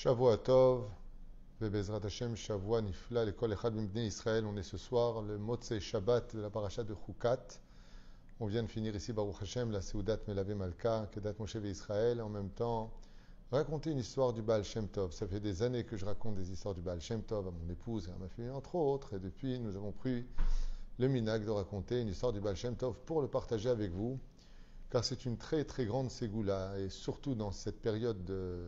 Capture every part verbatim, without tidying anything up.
Shavua Tov, Bezrat Hashem, Shavua Nifla, l'école Echad Bnei Israël. On est ce soir, le Motzei Shabbat de la paracha de Chukat. On vient de finir ici, Baruch Hashem, la Seudat Melave Malka, Kedat Moshe Israël. En même temps, raconter une histoire du Baal Shem Tov. Ça fait des années que je raconte des histoires du Baal Shem Tov à mon épouse et à ma fille, entre autres. Et depuis, nous avons pris le minag de raconter une histoire du Baal Shem Tov pour le partager avec vous, car c'est une très très grande ségoula, et surtout dans cette période de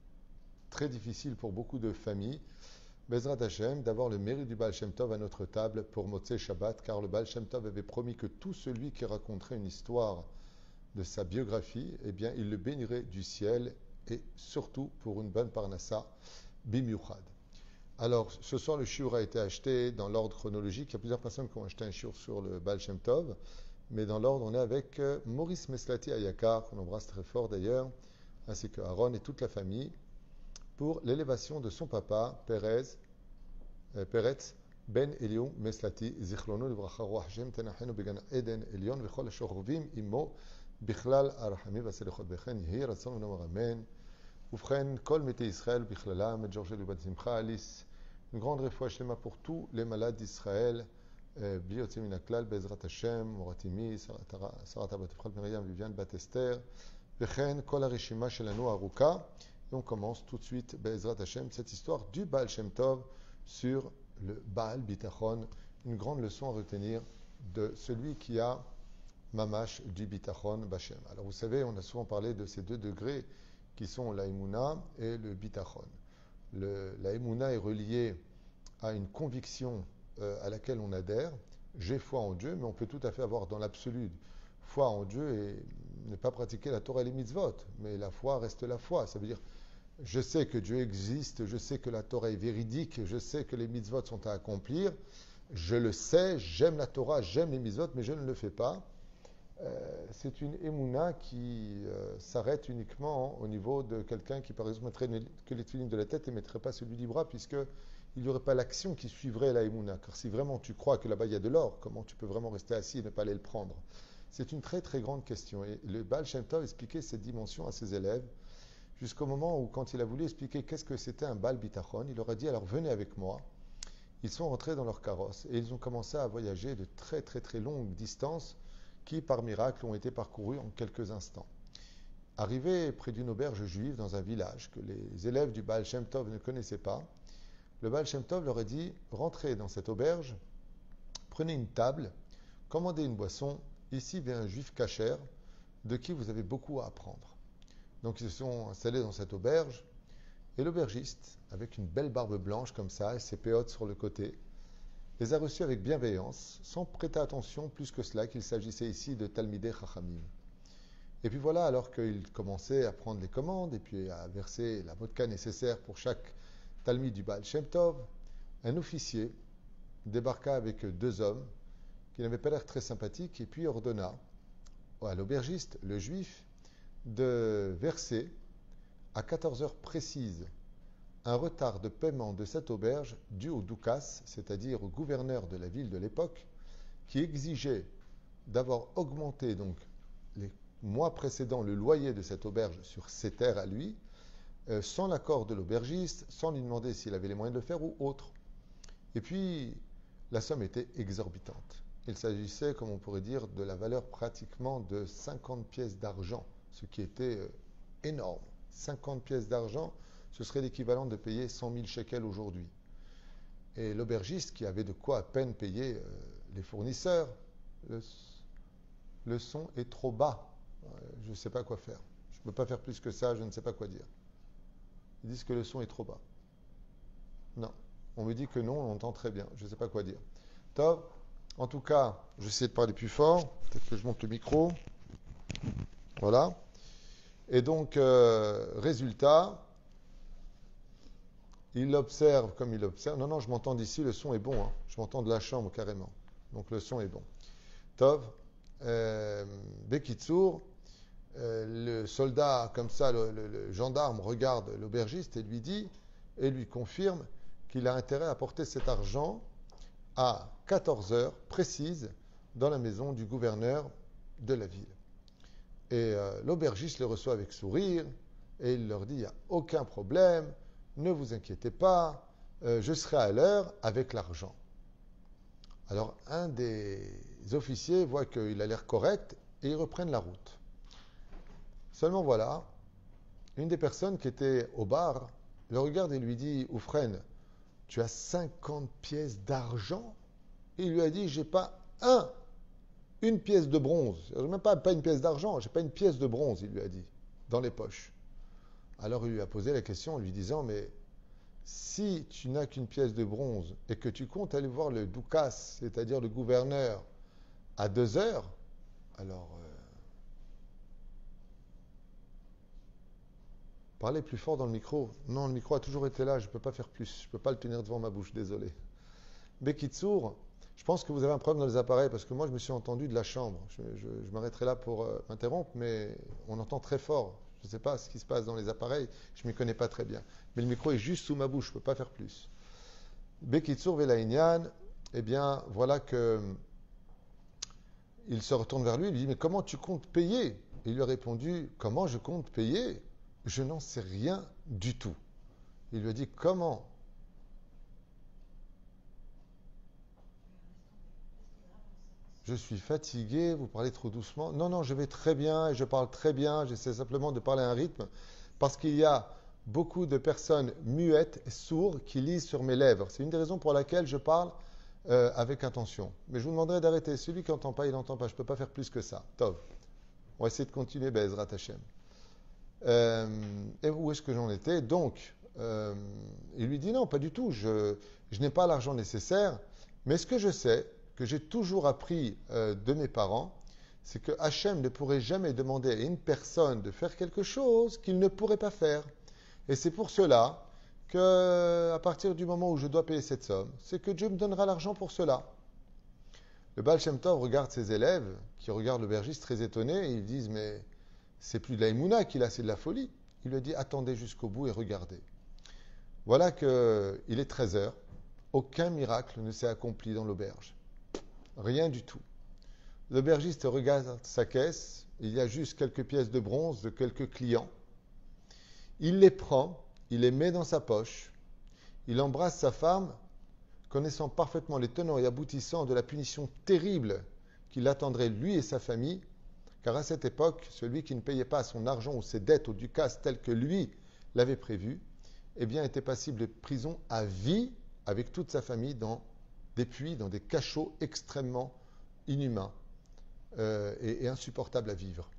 très difficile pour beaucoup de familles, Bezrat Hashem, d'avoir le mérite du Baal Shem Tov à notre table pour Motzei Shabbat, car le Baal Shem Tov avait promis que tout celui qui raconterait une histoire de sa biographie, eh bien, il le bénirait du ciel, et surtout pour une bonne parnassa, bimiuchad. Alors, ce soir, le shiur a été acheté dans l'ordre chronologique. Il y a plusieurs personnes qui ont acheté un shiur sur le Baal Shem Tov, mais dans l'ordre, on est avec Maurice Meslati Ayakar, qu'on embrasse très fort d'ailleurs, ainsi que Aaron et toute la famille, pour l'élévation de son papa, Perez, euh, Peretz Ben Eliou Meslati, Zichrono Livracha Roach Hashem Tenachenu Began Eden Elion Vechol Ashorvim Imo Bichlal Arachami Vaselechot Bechen Yehi Ratzon Unomar Amen. Oufren Kol Mete Israël Bichlalam et Georges Lubat Simcha Alice. Une grande réfoua shlema pour tous les malades d'Israël. Bli Yotzei Min Haklal Bezrat Hashem Moratimi Sarata Bat Efrat Miriam Viviane Bat Esther Bechen Kol Harishima Shelanu Aruka. Et on commence tout de suite, Be'ezrat Hashem, cette histoire du Baal Shem Tov sur le Baal Bitachon, une grande leçon à retenir de celui qui a Mamash du Bitachon Bashem. Alors vous savez, on a souvent parlé de ces deux degrés qui sont la Emouna et le Bitachon. Le, la Emouna est reliée à une conviction euh, à laquelle on adhère. J'ai foi en Dieu, mais on peut tout à fait avoir dans l'absolu foi en Dieu et ne pas pratiquer la Torah et les mitzvot. Mais la foi reste la foi. Ça veut dire, je sais que Dieu existe, je sais que la Torah est véridique, je sais que les mitzvot sont à accomplir, je le sais, j'aime la Torah, j'aime les mitzvot, mais je ne le fais pas. Euh, c'est une émouna qui euh, s'arrête uniquement au niveau de quelqu'un qui, par exemple, mettrait que les tefilines de la tête et ne mettrait pas celui du bras, puisqu'il n'y aurait pas l'action qui suivrait la émouna. Car si vraiment tu crois que là-bas il y a de l'or, comment tu peux vraiment rester assis et ne pas aller le prendre? C'est une très très grande question. Et le Baal Shem Tov expliquait cette dimension à ses élèves, jusqu'au moment où, quand il a voulu expliquer qu'est-ce que c'était un Baal Bitachon, il leur a dit, alors venez avec moi. Ils sont rentrés dans leur carrosse et ils ont commencé à voyager de très très très longues distances qui, par miracle, ont été parcourues en quelques instants. Arrivés près d'une auberge juive dans un village que les élèves du Baal Shem Tov ne connaissaient pas, le Baal Shem Tov leur a dit, rentrez dans cette auberge, prenez une table, commandez une boisson, ici vient un juif cachère de qui vous avez beaucoup à apprendre. Donc ils se sont installés dans cette auberge et l'aubergiste, avec une belle barbe blanche comme ça et ses péotes sur le côté, les a reçus avec bienveillance, sans prêter attention plus que cela qu'il s'agissait ici de Talmidei Chachamim. Et puis voilà, alors qu'il commençait à prendre les commandes et puis à verser la vodka nécessaire pour chaque Talmid du Baal Shem Tov, un officier débarqua avec deux hommes qui n'avaient pas l'air très sympathiques et puis ordonna à l'aubergiste, le juif, de verser à quatorze heures précises un retard de paiement de cette auberge dû au doukas, c'est-à-dire au gouverneur de la ville de l'époque, qui exigeait d'avoir augmenté donc les mois précédents le loyer de cette auberge sur ses terres à lui, euh, sans l'accord de l'aubergiste, sans lui demander s'il avait les moyens de le faire ou autre. Et puis, la somme était exorbitante. Il s'agissait, comme on pourrait dire, de la valeur pratiquement de cinquante pièces d'argent, ce qui était euh, énorme. cinquante pièces d'argent, ce serait l'équivalent de payer cent mille shekels aujourd'hui. Et l'aubergiste, qui avait de quoi à peine payer euh, les fournisseurs, le, le son est trop bas. Euh, je ne sais pas quoi faire. Je ne peux pas faire plus que ça, je ne sais pas quoi dire. Ils disent que le son est trop bas. Non. On me dit que non, on entend très bien. Je ne sais pas quoi dire. Top. En tout cas, j'essaie de parler plus fort. Peut-être que je monte le micro. Voilà. Et donc, euh, résultat, il observe comme il observe. Non, non, je m'entends d'ici, le son est bon. Hein. Je m'entends de la chambre carrément. Donc, le son est bon. Tov, euh, Bekitsour, euh, le soldat, comme ça, le, le, le gendarme regarde l'aubergiste et lui dit, et lui confirme qu'il a intérêt à porter cet argent à quatorze heures précises dans la maison du gouverneur de la ville. Et euh, l'aubergiste les reçoit avec sourire et il leur dit, il n'y a aucun problème, ne vous inquiétez pas, euh, je serai à l'heure avec l'argent. Alors un des officiers voit qu'il a l'air correct et ils reprennent la route. Seulement voilà, une des personnes qui était au bar le regarde et lui dit « Oufren, tu as cinquante pièces d'argent ?» Et il lui a dit « J'ai pas un, une pièce de bronze. Même pas, pas une pièce d'argent, j'ai pas une pièce de bronze, il lui a dit, dans les poches. » Alors il lui a posé la question en lui disant « Mais si tu n'as qu'une pièce de bronze et que tu comptes aller voir le doukas, c'est-à-dire le gouverneur, à deux heures, alors euh, parlez plus fort dans le micro. Non, le micro a toujours été là, je ne peux pas faire plus, je ne peux pas le tenir devant ma bouche, désolé. Bekitsour, je pense que vous avez un problème dans les appareils parce que moi je me suis entendu de la chambre. Je, je, je m'arrêterai là pour euh, m'interrompre, mais on entend très fort. Je ne sais pas ce qui se passe dans les appareils, je ne m'y connais pas très bien. Mais le micro est juste sous ma bouche, je ne peux pas faire plus. Bekitsour Velaïnian, eh bien voilà que il se retourne vers lui, il lui dit « Mais comment tu comptes payer ?» Il lui a répondu « Comment je compte payer ? Je n'en sais rien du tout. » Il lui a dit « Comment ?» Je suis fatigué, vous parlez trop doucement. Non, non, je vais très bien et je parle très bien. J'essaie simplement de parler à un rythme parce qu'il y a beaucoup de personnes muettes et sourdes qui lisent sur mes lèvres. C'est une des raisons pour laquelle je parle euh, avec attention. Mais je vous demanderai d'arrêter. Celui qui n'entend pas, il n'entend pas. Je ne peux pas faire plus que ça. Tov. On va essayer de continuer, Be'ezrat Hashem. Euh, et où est-ce que j'en étais? Donc, euh, il lui dit non, pas du tout. Je, je n'ai pas l'argent nécessaire. Mais ce que je sais, que j'ai toujours appris euh, de mes parents, c'est que Hachem ne pourrait jamais demander à une personne de faire quelque chose qu'il ne pourrait pas faire. Et c'est pour cela que, à partir du moment où je dois payer cette somme, c'est que Dieu me donnera l'argent pour cela. Le Baal Shem Tov regarde ses élèves, qui regardent l'aubergiste très étonné, et ils disent, mais c'est plus de la Emouna qu'il a, c'est de la folie. Il lui dit, attendez jusqu'au bout et regardez. Voilà qu'il est treize heures, aucun miracle ne s'est accompli dans l'auberge. Rien du tout. L'aubergiste regarde sa caisse, il y a juste quelques pièces de bronze de quelques clients. Il les prend, il les met dans sa poche, il embrasse sa femme, connaissant parfaitement les tenants et aboutissants de la punition terrible qui l'attendrait lui et sa famille, car à cette époque, celui qui ne payait pas son argent ou ses dettes au ducasse tel que lui l'avait prévu, eh bien était passible de prison à vie avec toute sa famille dans des puits, dans des cachots extrêmement inhumains euh, et, et insupportables à vivre.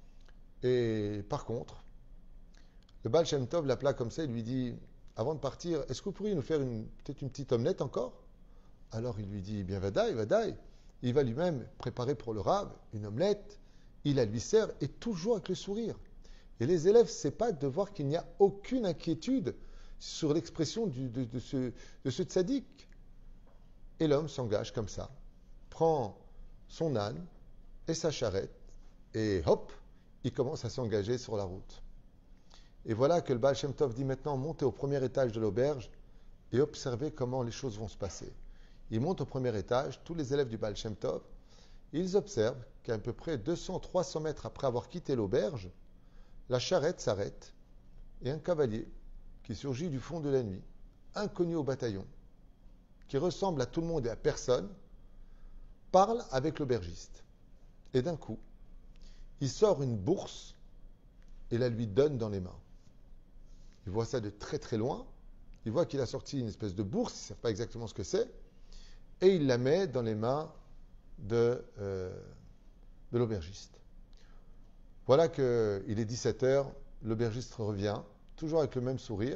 Et par contre, le Baal Shem Tov l'appela comme ça et lui dit, avant de partir, est-ce que vous pourriez nous faire une, peut-être une petite omelette encore? Alors il lui dit, eh bien vadaï, vadaï. Il va lui-même préparer pour le Rav une omelette, il la lui sert et toujours avec le sourire. Et les élèves s'épatent de voir qu'il n'y a aucune inquiétude sur l'expression du, de, de ce, de ce tzaddik. Et l'homme s'engage comme ça, prend son âne et sa charrette, et hop, il commence à s'engager sur la route. Et voilà que le Baal Shem Tov dit maintenant, montez au premier étage de l'auberge et observez comment les choses vont se passer. Il monte au premier étage, tous les élèves du Baal Shem Tov, ils observent qu'à peu près deux cents à trois cents mètres après avoir quitté l'auberge, la charrette s'arrête et un cavalier qui surgit du fond de la nuit, inconnu au bataillon, qui ressemble à tout le monde et à personne, parle avec l'aubergiste. Et d'un coup, il sort une bourse et la lui donne dans les mains. Il voit ça de très très loin, il voit qu'il a sorti une espèce de bourse, il ne sait pas exactement ce que c'est, et il la met dans les mains de, euh, de l'aubergiste. Voilà qu'il est dix-sept heures, l'aubergiste revient, toujours avec le même sourire.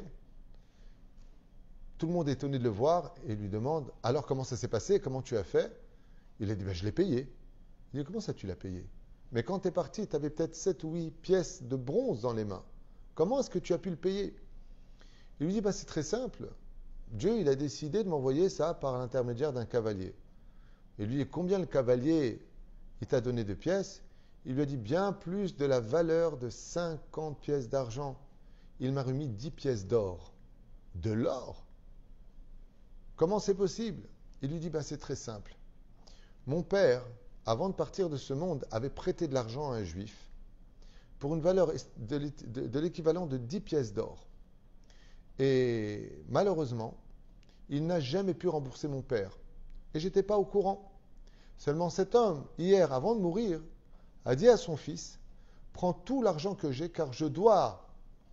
Tout le monde est étonné de le voir et lui demande « Alors comment ça s'est passé? Comment tu as fait ?» Il a dit ben, « Je l'ai payé. » Il dit « Comment ça tu l'as payé? Mais quand tu es parti, tu avais peut-être sept ou huit pièces de bronze dans les mains. Comment est-ce que tu as pu le payer ?» Il lui dit bah, « C'est très simple. Dieu il a décidé de m'envoyer ça par l'intermédiaire d'un cavalier. » Et lui dit « Combien le cavalier il t'a donné de pièces ?» Il lui a dit « Bien plus de la valeur de cinquante pièces d'argent. Il m'a remis dix pièces d'or. » De l'or? Comment c'est possible? Il lui dit bah, « C'est très simple. Mon père, avant de partir de ce monde, avait prêté de l'argent à un juif pour une valeur de l'équivalent de dix pièces d'or. Et malheureusement, il n'a jamais pu rembourser mon père. Et j'étais pas au courant. Seulement cet homme, hier, avant de mourir, a dit à son fils, prends tout l'argent que j'ai car je dois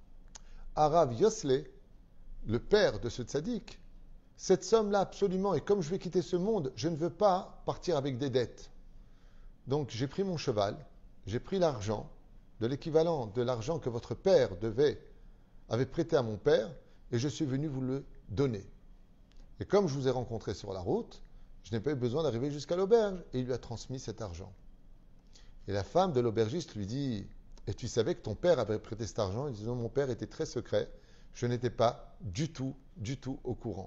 à Rav Yosle, le père de ce tzaddik, cette somme-là absolument. Et comme je vais quitter ce monde, je ne veux pas partir avec des dettes. Donc j'ai pris mon cheval, j'ai pris l'argent, de l'équivalent de l'argent que votre père devait, avait prêté à mon père, et je suis venu vous le donner. Et comme je vous ai rencontré sur la route, je n'ai pas eu besoin d'arriver jusqu'à l'auberge, et il lui a transmis cet argent. Et la femme de l'aubergiste lui dit, et tu savais que ton père avait prêté cet argent? Il dit, non, mon père était très secret, je n'étais pas du tout, du tout au courant.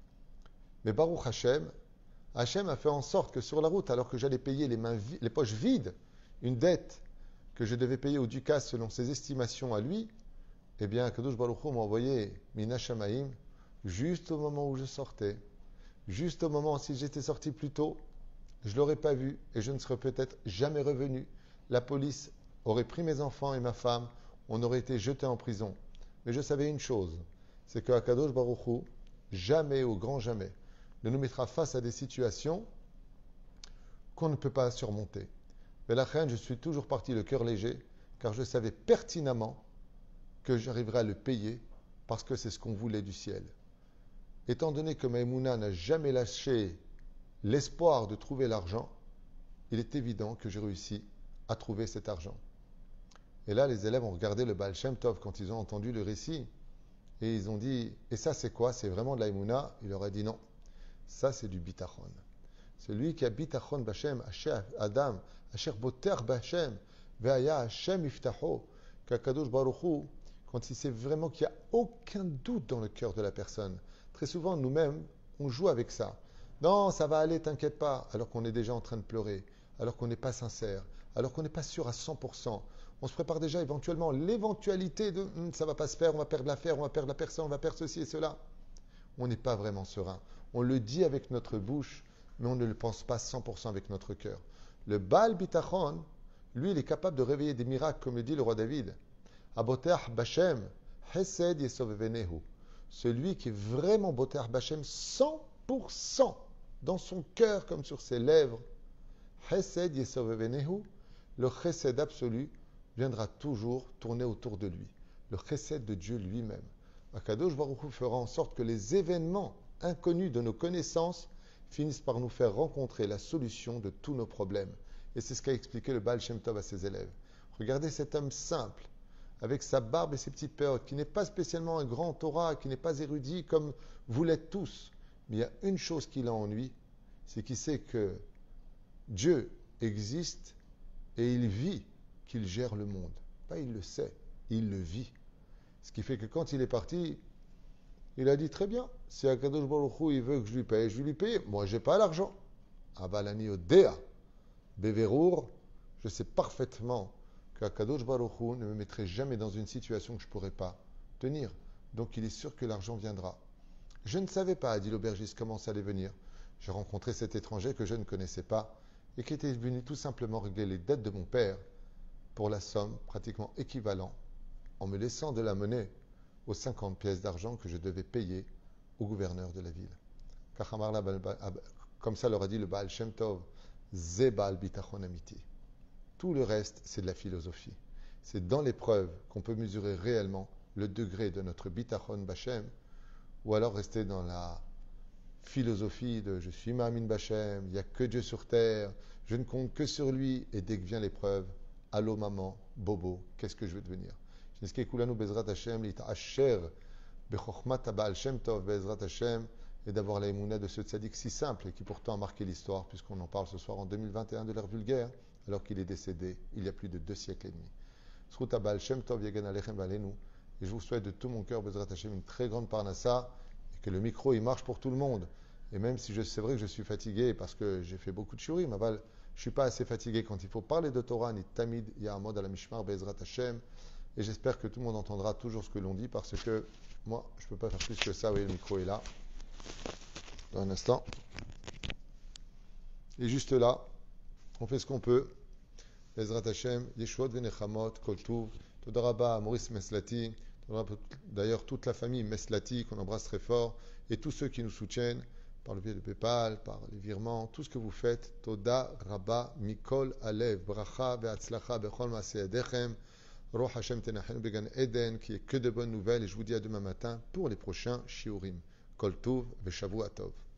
Mais Baruch Hashem, Hashem a fait en sorte que sur la route, alors que j'allais payer les, mains vi- les poches vides, une dette que je devais payer au Dukas selon ses estimations à lui, eh bien, Kadosh Baruch Hu m'a envoyé Mina Shamaim juste au moment où je sortais. Juste au moment, si j'étais sorti plus tôt, je ne l'aurais pas vu et je ne serais peut-être jamais revenu. La police aurait pris mes enfants et ma femme, on aurait été jetés en prison. Mais je savais une chose, c'est que Kadosh Baruch Hu, jamais, au grand jamais, ne nous mettra face à des situations qu'on ne peut pas surmonter. Mais la reine, je suis toujours parti le cœur léger, car je savais pertinemment que j'arriverais à le payer, parce que c'est ce qu'on voulait du ciel. Étant donné que Maïmouna n'a jamais lâché l'espoir de trouver l'argent, il est évident que j'ai réussi à trouver cet argent. Et là, les élèves ont regardé le Baal Shem Tov quand ils ont entendu le récit, et ils ont dit, et ça c'est quoi? C'est vraiment de l'Aïmouna? Il leur a dit non. Ça, c'est du bitachon. Celui qui a bitachon b'Hashem, Asher Adam, Asher boter b'Hashem, ve'aya Hashem iftaho, qu'Akadosh Baruch Hu, quand il sait vraiment qu'il n'y a aucun doute dans le cœur de la personne. Très souvent, nous-mêmes, on joue avec ça. Non, ça va aller, t'inquiète pas, alors qu'on est déjà en train de pleurer, alors qu'on n'est pas sincère, alors qu'on n'est pas sûr à cent pour cent. On se prépare déjà éventuellement l'éventualité de hm, ça va pas se faire, on va perdre l'affaire, on va perdre la personne, on va perdre ceci et cela. On n'est pas vraiment serein. On le dit avec notre bouche, mais on ne le pense pas cent pour cent avec notre cœur. Le Baal Bitachon, lui, il est capable de réveiller des miracles, comme le dit le roi David. Aboteh Bashem, Hesed Yesovevenehu. Celui qui est vraiment Boteh Bashem, cent pour cent dans son cœur comme sur ses lèvres. Hesed Yesovevenehu, le Chesed absolu viendra toujours tourner autour de lui. Le Chesed de Dieu lui-même. Akadosh Baruch Hu fera en sorte que les événements inconnus de nos connaissances finissent par nous faire rencontrer la solution de tous nos problèmes. Et c'est ce qu'a expliqué le Baal Shem Tov à ses élèves. Regardez cet homme simple, avec sa barbe et ses petites périodes, qui n'est pas spécialement un grand Torah, qui n'est pas érudit comme vous l'êtes tous. Mais il y a une chose qu'il a en lui, c'est qu'il sait que Dieu existe et il vit qu'il gère le monde. Pas il le sait, il le vit. Ce qui fait que quand il est parti, il a dit très bien, si Akadosh Baruch Hu il veut que je lui paye, je vais lui payer. Moi, je n'ai pas l'argent. Abalani Odea, Beverour, je sais parfaitement qu'Akadosh Baruch Hu ne me mettrait jamais dans une situation que je ne pourrais pas tenir. Donc, il est sûr que l'argent viendra. Je ne savais pas, a dit l'aubergiste, comment ça allait venir. J'ai rencontré cet étranger que je ne connaissais pas et qui était venu tout simplement régler les dettes de mon père pour la somme pratiquement équivalente, en me laissant de la monnaie aux cinquante pièces d'argent que je devais payer au gouverneur de la ville. Comme ça leur a dit le Baal Shem Tov, Ze Baal Bitachon Amiti. Tout le reste, c'est de la philosophie. C'est dans l'épreuve qu'on peut mesurer réellement le degré de notre Bitachon Bachem, ou alors rester dans la philosophie de je suis Ma'amin Bachem, il n'y a que Dieu sur terre, je ne compte que sur lui, et dès que vient l'épreuve, allô maman, bobo, qu'est-ce que je veux devenir? J'espère que nous Bezrat Hashem, l'it'asher, bechokhmat Baal Shem Tov, Bezrat Hashem, et d'avoir la émouna de ce tzaddik si simple et qui pourtant a marqué l'histoire, puisqu'on en parle ce soir en deux mille vingt et un de l'ère vulgaire, alors qu'il est décédé il y a plus de deux siècles et demi. Sruta Baal Shem Tov, Yagan Alechem Valenu, et je vous souhaite de tout mon cœur, Bezrat Hashem, une très grande parnassa, et que le micro il marche pour tout le monde. Et même si je, c'est vrai que je suis fatigué parce que j'ai fait beaucoup de shurim, je ne suis pas assez fatigué quand il faut parler de Torah, ni Tamid, Ya'amod à la Mishmar, Bezrat Hashem. Et j'espère que tout le monde entendra toujours ce que l'on dit parce que moi, je ne peux pas faire plus que ça. Vous voyez, le micro est là. Dans un instant. Et juste là, on fait ce qu'on peut. Bezrat Hashem, Yeshuot Venechamot, Kol Tuv, Toda Rabba, Maurice Meslati, D'ailleurs, toute la famille Meslati, qu'on embrasse très fort, et tous ceux qui nous soutiennent par le biais de PayPal, par les virements, tout ce que vous faites. Toda Rabba Mikol Alev, Bracha Ve'atzlacha Bechol Maaseh Yadechem, Roch Hashem Tenachenu Began Eden, qui est que de bonnes nouvelles. Et je vous dis à demain matin pour les prochains Shiurim. Kol Tov Ve'Shavua Tov.